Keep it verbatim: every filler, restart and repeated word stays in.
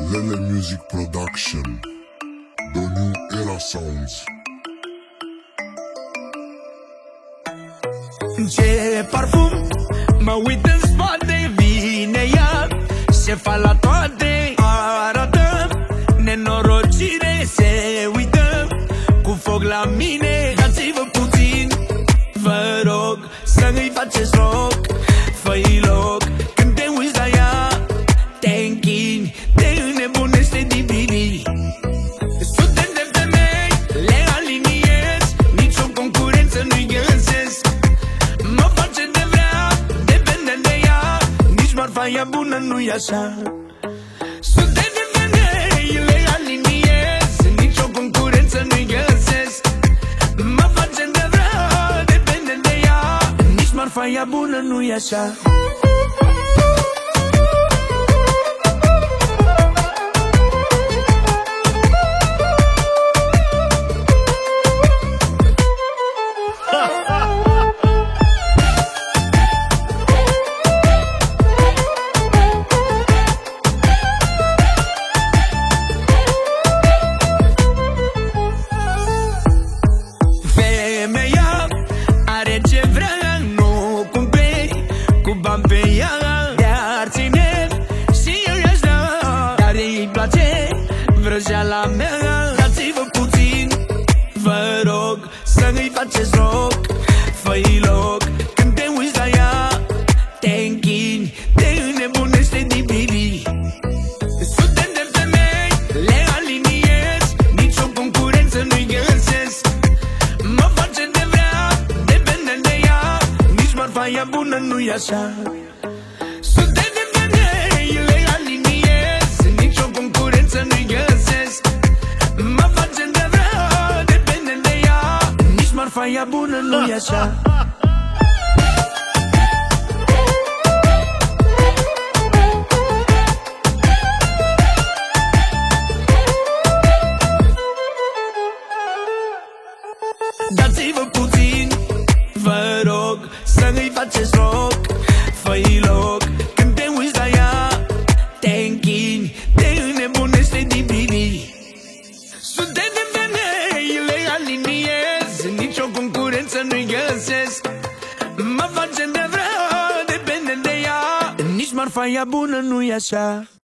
Lele Music Production, The New Era Sounds. Ce parfum, mă uit în spate, vine ea, șefa la toate arată, nenorocire se uită, cu foc la mine. Dați-vă puțin, vă rog, să îi faceți loc, fă-i loc. Când te uiți la ea, te închini, te înnebunește din bibi. Sute de femei, le aliniez, nicio concurență nu-i găsesc. Mă face de vrea, depinde de ea, nici marfa ea bună nu-i așa. Sute de femei, le aliniez, nicio concurență nu-i găsesc. Mă face de vrea, depinde de ea, nici marfa ea bună nu-i așa. Pe ea de-ar ține și eu i-aș da, dar îi place vrăjeala mea. Dați-vă puțin, vă rog, să îi faceți loc, fă-i loc. Când te uiți la ea, te închini, te înnebunește din bibi. Sute de femei, le aliniez, nicio concurență nu-i găsesc. Mă face de vrea, depinde de ea, nici marfa ea bună nu-i așa. Sute de femei, le aliniez, nicio concurență nu-i găsesc. Mă face de vrea, depinde de ea, nici marfa ea bună nu-i așa. Dați-vă puțin, vă rog, să îi faceți loc, fă-i loc. Când te uiți la ea, te închini, te înnebunește din bibi. Sute de femei, le aliniez, nicio concurență nu-i găsesc. Mă face de vrea, depinde de ea, nici marfa ea bună nu-i așa.